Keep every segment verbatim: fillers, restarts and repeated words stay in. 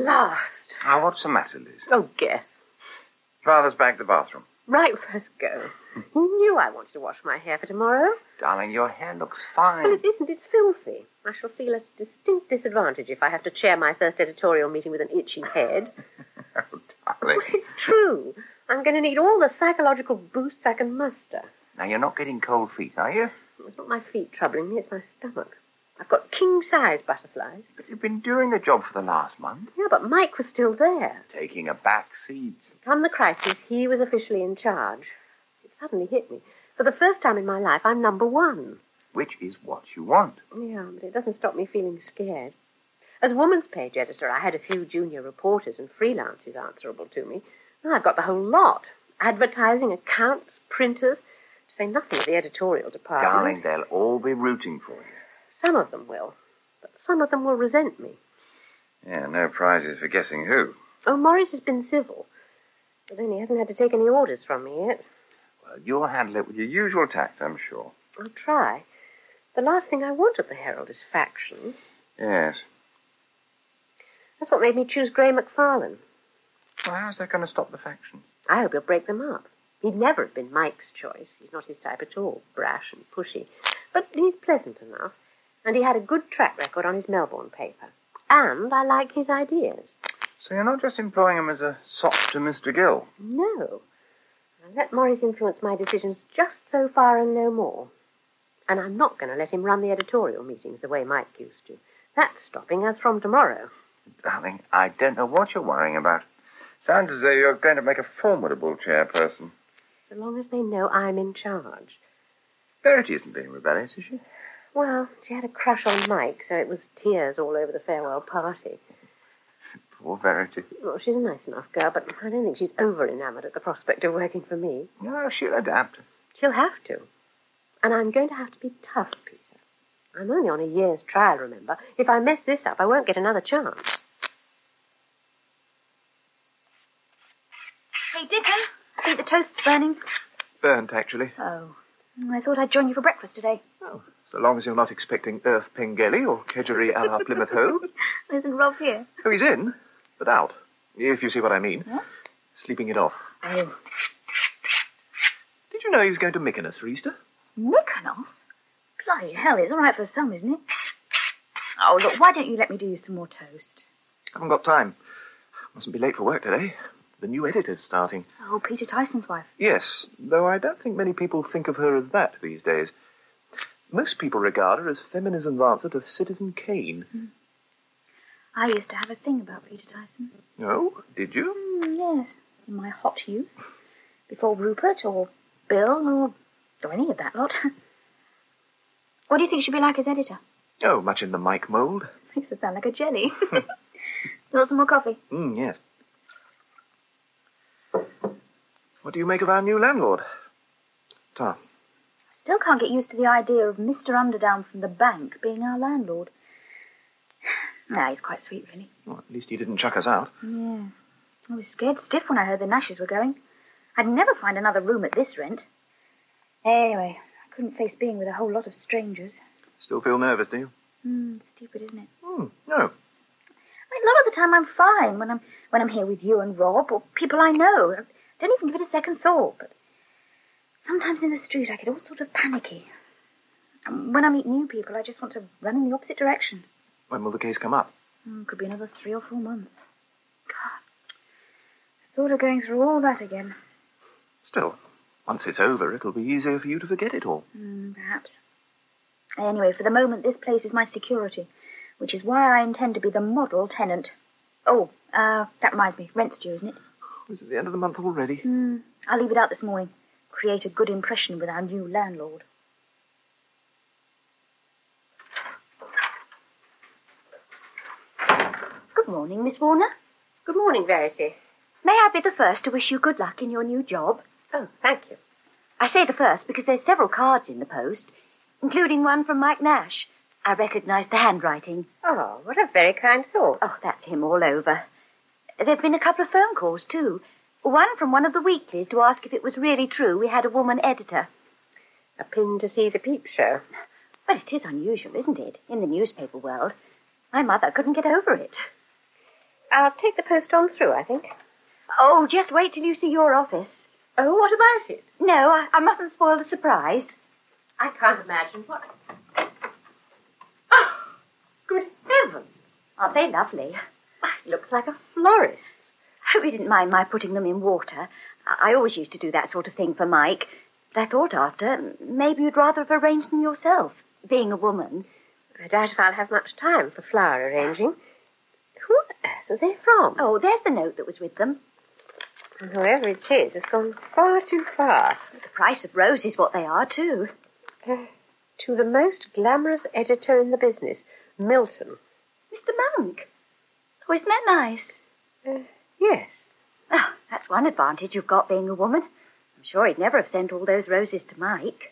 last. Ah, what's the matter, Liz? Oh, guess. Father's back to the bathroom. Right, first go. He knew I wanted to wash my hair for tomorrow. Darling, your hair looks fine. Well, it isn't. It's filthy. I shall feel at a distinct disadvantage if I have to chair my first editorial meeting with an itchy head. Oh, darling. Well, it's true. I'm going to need all the psychological boosts I can muster. Now, you're not getting cold feet, are you? It's not my feet troubling me, it's my stomach. I've got king-size butterflies. But you've been doing the job for the last month. Yeah, but Mike was still there. Taking a back seat. Come the crisis, he was officially in charge. It suddenly hit me. For the first time in my life, I'm number one. Which is what you want. Yeah, but it doesn't stop me feeling scared. As woman's page editor, I had a few junior reporters and freelancers answerable to me. Now I've got the whole lot. Advertising, accounts, printers, to say nothing of the editorial department. Darling, they'll all be rooting for you. Some of them will, but some of them will resent me. Yeah, no prizes for guessing who. Oh, Morris has been civil, but then he hasn't had to take any orders from me yet. Well, you'll handle it with your usual tact, I'm sure. I'll try. The last thing I want at the Herald is factions. Yes. That's what made me choose Gray McFarlane. Well, how's that going to stop the factions? I hope he'll break them up. He'd never have been Mike's choice. He's not his type at all, brash and pushy. But he's pleasant enough, and he had a good track record on his Melbourne paper. And I like his ideas. So you're not just employing him as a sop to Mister Gill? No. I let Morris influence my decisions just so far and no more. And I'm not going to let him run the editorial meetings the way Mike used to. That's stopping us from tomorrow. Darling, I don't know what you're worrying about. Sounds as though you're going to make a formidable chairperson. So long as they know I'm in charge. Verity isn't being rebellious, is she? Well, she had a crush on Mike, so it was tears all over the farewell party. Poor Verity. Well, she's a nice enough girl, but I don't think she's over-enamoured at the prospect of working for me. No, she'll adapt. She'll have to. And I'm going to have to be tough, Peter. I'm only on a year's trial, remember. If I mess this up, I won't get another chance. Hey, Dickon, I think the toast's burning. Burnt, actually. Oh, I thought I'd join you for breakfast today. Oh, so long as you're not expecting Earth Pengelly or Kedgeree a la Plymouth Hoe. Isn't Rob here? Oh, he's in, but out, if you see what I mean. Huh? Sleeping it off. Oh. Did you know he was going to Mykonos for Easter? Mykonos? Bloody hell, it's all right for some, isn't it? Oh, look, why don't you let me do you some more toast? Haven't got time. Mustn't be late for work today. The new editor's starting. Oh, Peter Tyson's wife. Yes, though I don't think many people think of her as that these days. Most people regard her as feminism's answer to Citizen Kane. Hmm. I used to have a thing about Peter Tyson. Oh, did you? Mm, yes, in my hot youth. Before Rupert or Bill or, or any of that lot. What do you think she'd be like as editor? Oh, much in the Mike mould. Makes her sound like a jelly. You want some more coffee? Mm, yes. What do you make of our new landlord? Tom. Still can't get used to the idea of Mister Underdown from the bank being our landlord. No, he's quite sweet, really. Well, at least he didn't chuck us out. Yeah. I was scared stiff when I heard the Nashes were going. I'd never find another room at this rent. Anyway, I couldn't face being with a whole lot of strangers. Still feel nervous, do you? Hmm, stupid, isn't it? Hmm, no. I mean, a lot of the time I'm fine when I'm when I'm here with you and Rob or people I know. I don't even give it a second thought, but sometimes in the street I get all sort of panicky. And when I meet new people, I just want to run in the opposite direction. When will the case come up? Mm, could be another three or four months. God, the thought of going through all that again. Still, once it's over, it'll be easier for you to forget it all. Mm, perhaps. Anyway, for the moment, this place is my security, which is why I intend to be the model tenant. Oh, uh, that reminds me. Rent's due, isn't it? Is it the end of the month already? Mm, I'll leave it out this morning. Create a good impression with our new landlord. Good morning, Miss Warner. Good morning, Verity. May I be the first to wish you good luck in your new job? Oh, thank you. I say the first because there's several cards in the post, including one from Mike Nash. I recognise the handwriting. Oh, what a very kind thought. Oh, that's him all over. There've been a couple of phone calls, too. One from one of the weeklies to ask if it was really true we had a woman editor. A pin to see the peep show. Well, it is unusual, isn't it, in the newspaper world? My mother couldn't get over it. I'll take the post on through, I think. Oh, just wait till you see your office. Oh, what about it? No, I, I mustn't spoil the surprise. I can't imagine what... Oh, good heavens. Aren't they lovely? It looks like a florist's. I hope you didn't mind my putting them in water. I, I always used to do that sort of thing for Mike. But I thought after, maybe you'd rather have arranged them yourself, being a woman. I doubt if I'll have much time for flower arranging. Who on earth are they from? Oh, there's the note that was with them. And whoever it is has gone far too far. The price of roses, what they are, too. Uh, to the most glamorous editor in the business, Milton. Mister Monk. Oh, isn't that nice? Uh, yes. Oh, that's one advantage you've got being a woman. I'm sure he'd never have sent all those roses to Mike.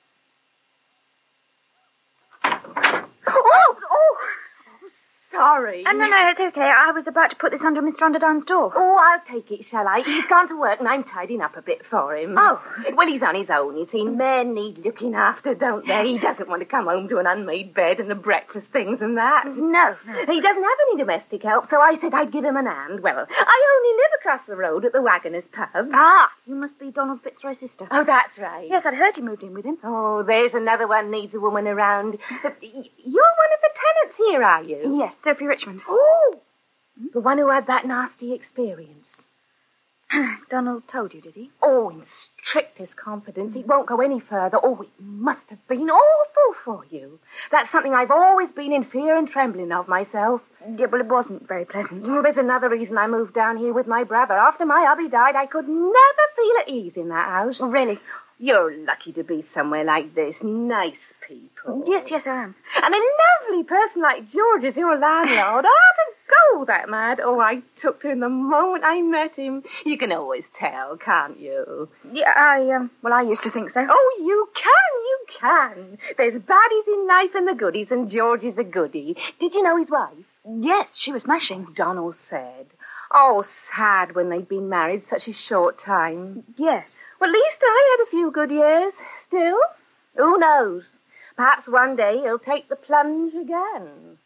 Oh, oh! Sorry. Oh, no, no, it's okay. I was about to put this under Mister Underdown's door. Oh, I'll take it, shall I? He's gone to work and I'm tidying up a bit for him. Oh. Well, he's on his own, you see. Men need looking after, don't they? He doesn't want to come home to an unmade bed and the breakfast things and that. No, no. He doesn't have any domestic help, so I said I'd give him an hand. Well, I only live across the road at the Waggoner's Pub. Ah, you must be Donald Fitzroy's sister. Oh, that's right. Yes, I'd heard you moved in with him. Oh, there's another one needs a woman around. But y- you're one of the tenants here, are you? Yes, Sophie Richmond. Oh, the one who had that nasty experience. Donald told you, did he? Oh, in strictest confidence. It won't go any further. Oh, it must have been awful for you. That's something I've always been in fear and trembling of myself. Yeah, well, it wasn't very pleasant. Well, there's another reason I moved down here with my brother. After my hubby died, I could never feel at ease in that house. Oh, really? You're lucky to be somewhere like this. Nice people. Yes, yes, I am. And a lovely person like George is your landlord. Oh, to go that mad. Oh, I took to him the moment I met him. You can always tell, can't you? Yeah, I, um, well, I used to think so. Oh, you can, you can. There's baddies in life and the goodies, and George is a goodie. Did you know his wife? Yes, she was smashing. Donald said. Oh, sad when they'd been married such a short time. Yes. Well, at least I had a few good years. Still, who knows? Perhaps one day he'll take the plunge again.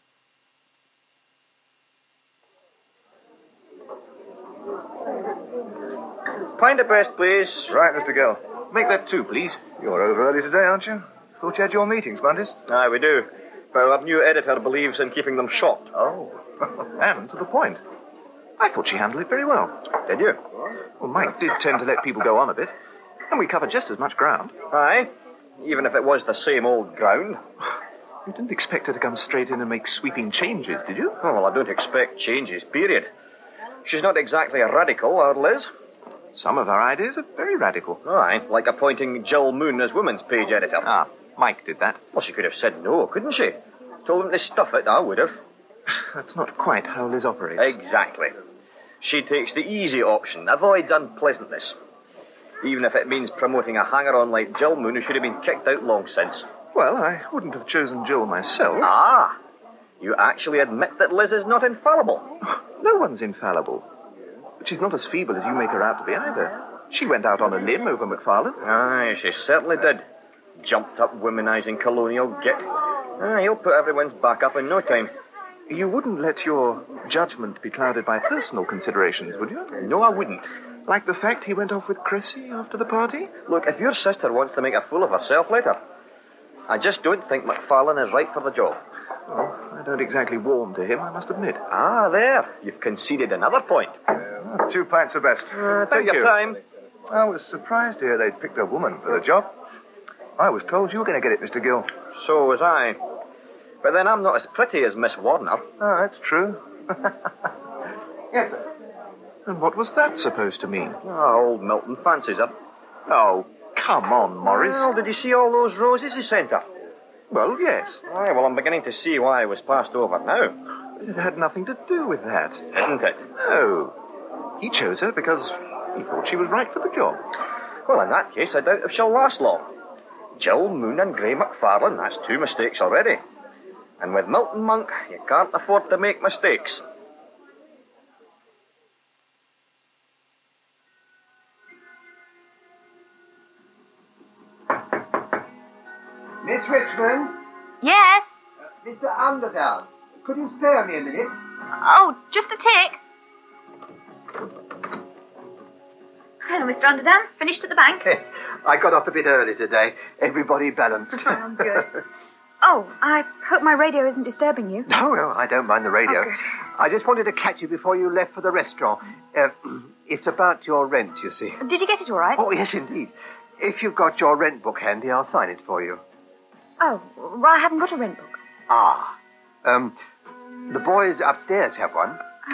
Pint of best, please. Right, Mister Gill. Make that two, please. You're over early today, aren't you? Thought you had your meetings, Buntis. Aye, we do. But our new editor believes in keeping them short. Oh. And to the point. I thought she handled it very well. Did you? Well, Mike did tend to let people go on a bit. And we covered just as much ground. Aye. Even if it was the same old ground. You didn't expect her to come straight in and make sweeping changes, did you? Oh, well, I don't expect changes, period. She's not exactly a radical, our Liz. Some of her ideas are very radical. Aye, like appointing Jill Moon as women's page editor. Ah, Mike did that. Well, she could have said no, couldn't she? Told him to stuff it, I would have. That's not quite how Liz operates. Exactly. She takes the easy option, avoids unpleasantness. Even if it means promoting a hanger-on like Jill Moon who should have been kicked out long since. Well, I wouldn't have chosen Jill myself. Ah, you actually admit that Liz is not infallible. No one's infallible. But she's not as feeble as you make her out to be either. She went out on a limb over McFarlane. Aye, she certainly did. Jumped up womanizing colonial git. Aye, he'll put everyone's back up in no time. You wouldn't let your judgment be clouded by personal considerations, would you? No, I wouldn't. Like the fact he went off with Cressy after the party? Look, if your sister wants to make a fool of herself, let her. I just don't think McFarlane is right for the job. Well, I don't exactly warm to him, I must admit. Ah, there. You've conceded another point. Uh, two pints of best. Uh, Thank take your you. time. I was surprised to hear they'd picked a woman for the job. I was told you were going to get it, Mister Gill. So was I. But then I'm not as pretty as Miss Warner. Ah, that's true. Yes, sir. And what was that supposed to mean? Oh, old Milton fancies her. Oh, come on, Morris. Well, did you see all those roses he sent her? Well, yes. Aye, well, I'm beginning to see why I was passed over now. It had nothing to do with that. Didn't it? No. He chose her because he thought she was right for the job. Well, in that case, I doubt if she'll last long. Jill Moon and Gray McFarlane, that's two mistakes already. And with Milton Monk, you can't afford to make mistakes. Miss Richmond? Yes? Uh, Mister Underdown. Could you spare me a minute? Oh, just a tick. Mister Underdown. Finished at the bank? Yes, I got up a bit early today. Everybody balanced. Oh, good. Oh, I hope my radio isn't disturbing you. No, no, I don't mind the radio. Oh, good. I just wanted to catch you before you left for the restaurant. Uh, it's about your rent, you see. Did you get it all right? Oh, yes, indeed. If you've got your rent book handy, I'll sign it for you. Oh, well, I haven't got a rent book. Ah. Um, the boys upstairs have one.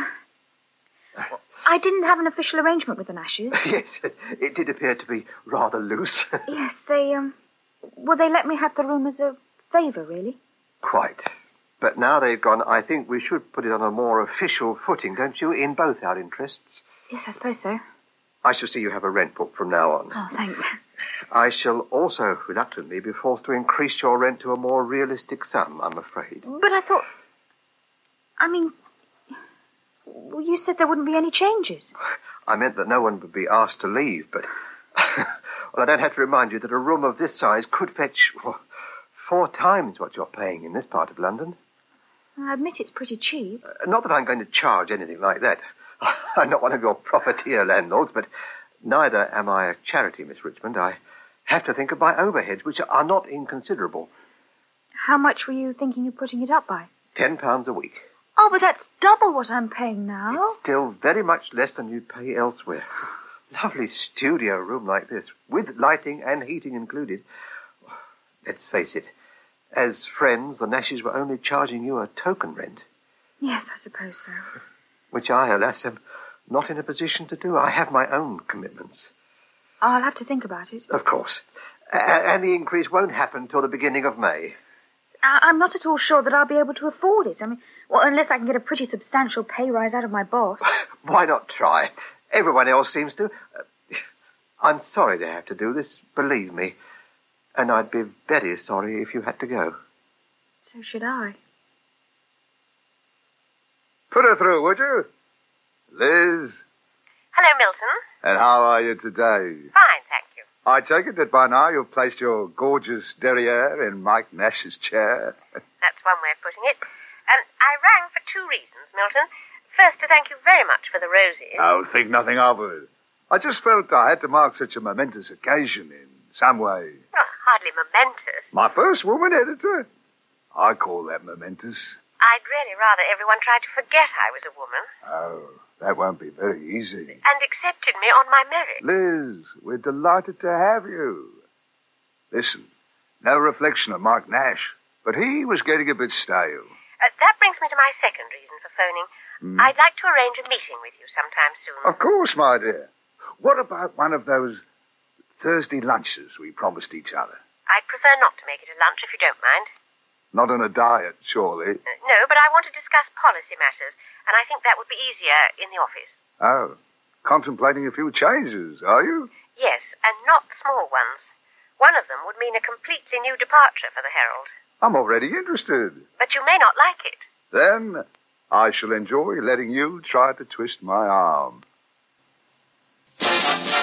I didn't have an official arrangement with the Nashes. Yes, it did appear to be rather loose. Yes, they, um... Well, they let me have the room as a favour, really. Quite. But now they've gone, I think we should put it on a more official footing, don't you, in both our interests? Yes, I suppose so. I shall see you have a rent book from now on. Oh, thanks. I shall also, reluctantly, be forced to increase your rent to a more realistic sum, I'm afraid. But I thought... I mean... Well, you said there wouldn't be any changes. I meant that no one would be asked to leave, but... well, I don't have to remind you that a room of this size could fetch well, four times what you're paying in this part of London. I admit it's pretty cheap. Uh, not that I'm going to charge anything like that. I'm not one of your profiteer landlords, but neither am I a charity, Miss Richmond. I have to think of my overheads, which are not inconsiderable. How much were you thinking of putting it up by? Ten pounds a week. Oh, but that's double what I'm paying now. It's still very much less than you'd pay elsewhere. Lovely studio room like this, with lighting and heating included. Let's face it, as friends, the Nashes were only charging you a token rent. Yes, I suppose so. Which I, alas, am not in a position to do. I have my own commitments. I'll have to think about it. Of course. A- and the increase won't happen till the beginning of May. I- I'm not at all sure that I'll be able to afford it. I mean, well, unless I can get a pretty substantial pay rise out of my boss. Why not try? Everyone else seems to. Uh, I'm sorry to have to do this, believe me. And I'd be very sorry if you had to go. So should I. Put her through, would you? Liz, Hello, Milton. and how are you today? Fine, thank you. I take it that by now you've placed your gorgeous derriere in Mike Nash's chair. That's one way of putting it. Um, I rang for two reasons, Milton. First, to thank you very much for the roses. Oh, think nothing of it. I just felt I had to mark such a momentous occasion in some way. Oh, hardly momentous. My first woman editor? I call that momentous. I'd really rather everyone tried to forget I was a woman Oh, that won't be very easy. and accepted me on my merit. Liz, we're delighted to have you. Listen, no reflection of Mark Nash, but he was getting a bit stale. Uh, that brings me to my second reason for phoning. Hmm? I'd like to arrange a meeting with you sometime soon. Of course, my dear. What about one of those Thursday lunches we promised each other? I'd prefer not to make it a lunch if you don't mind. Not on a diet, surely. Uh, no, but I want to discuss policy matters, and I think that would be easier in the office. Oh, contemplating a few changes, are you? Yes, and not small ones. One of them would mean a completely new departure for the Herald. I'm already interested. But you may not like it. Then I shall enjoy letting you try to twist my arm.